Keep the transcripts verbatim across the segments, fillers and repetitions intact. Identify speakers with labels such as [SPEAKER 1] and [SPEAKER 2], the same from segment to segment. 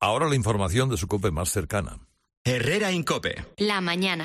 [SPEAKER 1] Ahora la información de su COPE más cercana.
[SPEAKER 2] Herrera Incope.
[SPEAKER 3] La mañana.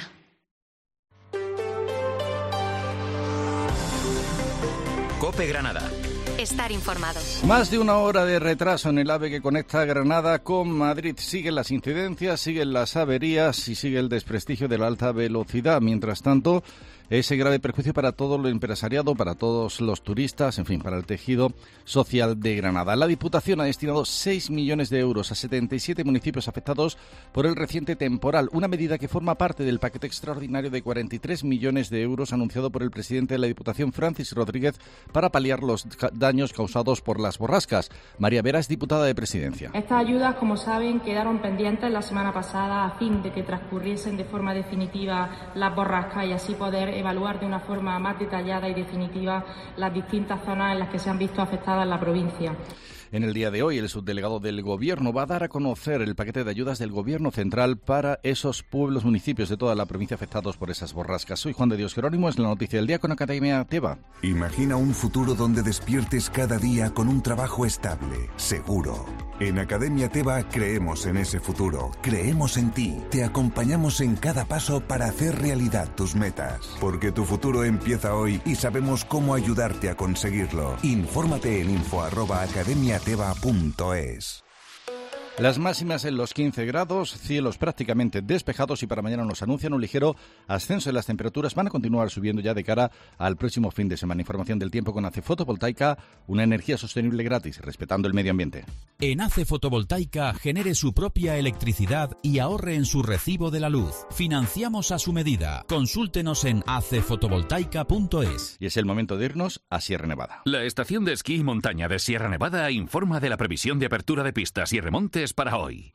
[SPEAKER 2] COPE Granada.
[SPEAKER 3] Estar informado.
[SPEAKER 4] Más de una hora de retraso en el AVE que conecta Granada con Madrid. Siguen las incidencias, siguen las averías y sigue el desprestigio de la alta velocidad. Mientras tanto, ese grave perjuicio para todo lo empresariado, para todos los turistas, en fin, para el tejido social de Granada. La Diputación ha destinado seis millones de euros a setenta y siete municipios afectados por el reciente temporal, una medida que forma parte del paquete extraordinario de cuarenta y tres millones de euros anunciado por el presidente de la Diputación, Francis Rodríguez, para paliar los daños causados por las borrascas. María Vera es diputada de Presidencia.
[SPEAKER 5] Estas ayudas, como saben, quedaron pendientes la semana pasada a fin de que transcurriesen de forma definitiva las borrascas y así poder evaluar de una forma más detallada y definitiva las distintas zonas en las que se han visto afectadas la provincia.
[SPEAKER 4] En el día de hoy, el subdelegado del Gobierno va a dar a conocer el paquete de ayudas del Gobierno central para esos pueblos, municipios de toda la provincia afectados por esas borrascas. Soy Juan de Dios Jerónimo, es la noticia del día con Academia Teva.
[SPEAKER 6] Imagina un futuro donde despiertes cada día con un trabajo estable, seguro. En Academia Teva creemos en ese futuro, creemos en ti, te acompañamos en cada paso para hacer realidad tus metas. Porque tu futuro empieza hoy y sabemos cómo ayudarte a conseguirlo. Infórmate en info arroba academia teva punto es.
[SPEAKER 4] Las máximas en los quince grados, cielos prácticamente despejados y para mañana nos anuncian un ligero ascenso en las temperaturas. Van a continuar subiendo ya de cara al próximo fin de semana. Información del tiempo con A C E Fotovoltaica, una energía sostenible gratis, respetando el medio ambiente.
[SPEAKER 7] En A C E Fotovoltaica genere su propia electricidad y ahorre en su recibo de la luz. Financiamos a su medida. Consúltenos en a c e fotovoltaica punto es.
[SPEAKER 4] Y es el momento de irnos a Sierra Nevada.
[SPEAKER 8] La estación de esquí y montaña de Sierra Nevada informa de la previsión de apertura de pistas y remontes para hoy.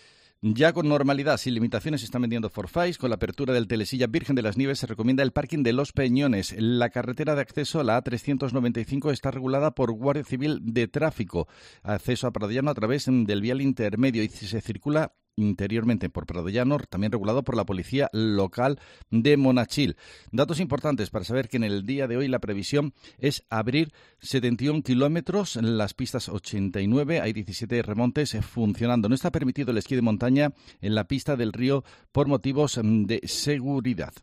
[SPEAKER 4] Ya con normalidad, sin limitaciones, se están vendiendo forfaits. Con la apertura del Telesilla Virgen de las Nieves se recomienda el parking de Los Peñones. La carretera de acceso a la A trescientos noventa y cinco está regulada por Guardia Civil de Tráfico. Acceso a Pradollano a través del vial intermedio y se circula interiormente por Pradollano, también regulado por la Policía Local de Monachil. Datos importantes para saber que en el día de hoy la previsión es abrir setenta y un kilómetros, en las pistas ochenta y nueve, hay diecisiete remontes funcionando. No está permitido el esquí de montaña en la pista del río por motivos de seguridad.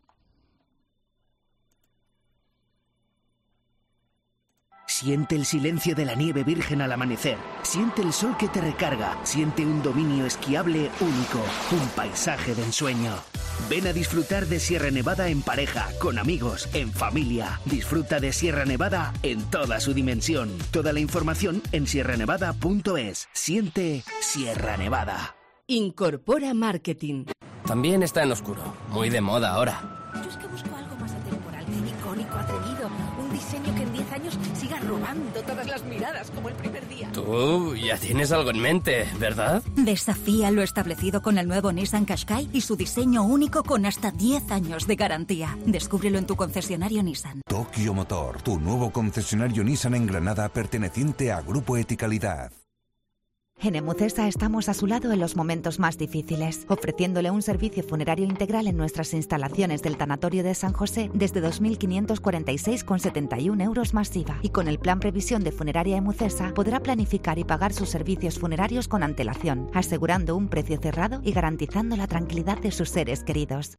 [SPEAKER 9] Siente el silencio de la nieve virgen al amanecer. Siente el sol que te recarga. Siente un dominio esquiable único. Un paisaje de ensueño. Ven a disfrutar de Sierra Nevada en pareja, con amigos, en familia. Disfruta de Sierra Nevada en toda su dimensión. Toda la información en sierra nevada punto es. Siente Sierra Nevada.
[SPEAKER 10] Incorpora Marketing.
[SPEAKER 11] También está en oscuro. Muy de moda ahora.
[SPEAKER 12] Yo es que busco algo más atemporal, icónico, atrevido. Un diseño que en diez años siga robando todas las miradas como el primer día.
[SPEAKER 11] Tú ya tienes algo en mente, ¿verdad?
[SPEAKER 13] Desafía lo establecido con el nuevo Nissan Qashqai y su diseño único con hasta diez años de garantía. Descúbrelo en tu concesionario Nissan.
[SPEAKER 6] Tokio Motor, tu nuevo concesionario Nissan en Granada perteneciente a Grupo Eticalidad.
[SPEAKER 14] En Emucesa estamos a su lado en los momentos más difíciles, ofreciéndole un servicio funerario integral en nuestras instalaciones del Tanatorio de San José desde dos mil quinientos cuarenta y seis con setenta y un euros más I V A. Y con el plan Previsión de Funeraria Emucesa podrá planificar y pagar sus servicios funerarios con antelación, asegurando un precio cerrado y garantizando la tranquilidad de sus seres queridos.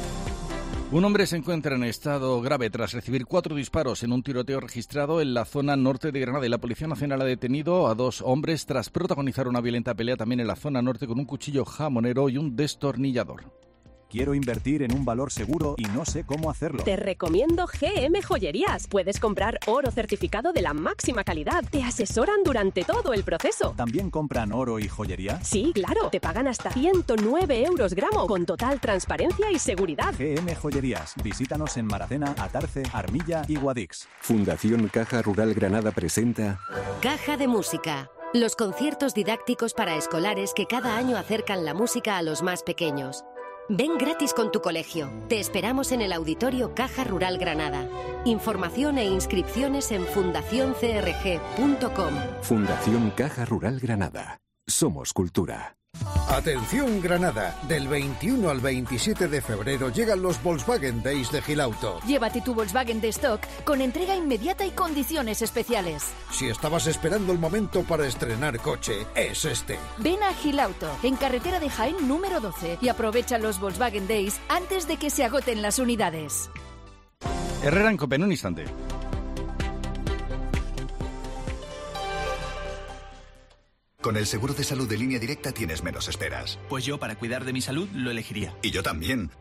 [SPEAKER 4] Un hombre se encuentra en estado grave tras recibir cuatro disparos en un tiroteo registrado en la zona norte de Granada y la Policía Nacional ha detenido a dos hombres tras protagonizar una violenta pelea también en la zona norte con un cuchillo jamonero y un destornillador.
[SPEAKER 15] Quiero invertir en un valor seguro y no sé cómo hacerlo.
[SPEAKER 16] Te recomiendo G M Joyerías. Puedes comprar oro certificado de la máxima calidad. Te asesoran durante todo el proceso.
[SPEAKER 15] ¿También compran oro y joyería?
[SPEAKER 16] Sí, claro. Te pagan hasta ciento nueve euros gramo con total transparencia y seguridad.
[SPEAKER 15] G M Joyerías. Visítanos en Maracena, Atarce, Armilla y Guadix.
[SPEAKER 17] Fundación Caja Rural Granada presenta
[SPEAKER 18] Caja de Música. Los conciertos didácticos para escolares que cada año acercan la música a los más pequeños. Ven gratis con tu colegio. Te esperamos en el Auditorio Caja Rural Granada. Información e inscripciones en fundación c r g punto com.
[SPEAKER 17] Fundación Caja Rural Granada. Somos cultura.
[SPEAKER 19] Atención Granada, del veintiuno al veintisiete de febrero llegan los Volkswagen Days de Gilauto.
[SPEAKER 20] Llévate tu Volkswagen de stock con entrega inmediata y condiciones especiales.
[SPEAKER 19] Si estabas esperando el momento para estrenar coche, es este.
[SPEAKER 20] Ven a Gilauto, en carretera de Jaén número doce, y aprovecha los Volkswagen Days antes de que se agoten las unidades.
[SPEAKER 4] Herrera en COPE, en un instante.
[SPEAKER 21] Con el seguro de salud de Línea Directa tienes menos esperas.
[SPEAKER 22] Pues yo, para cuidar de mi salud, lo elegiría.
[SPEAKER 21] Y yo también.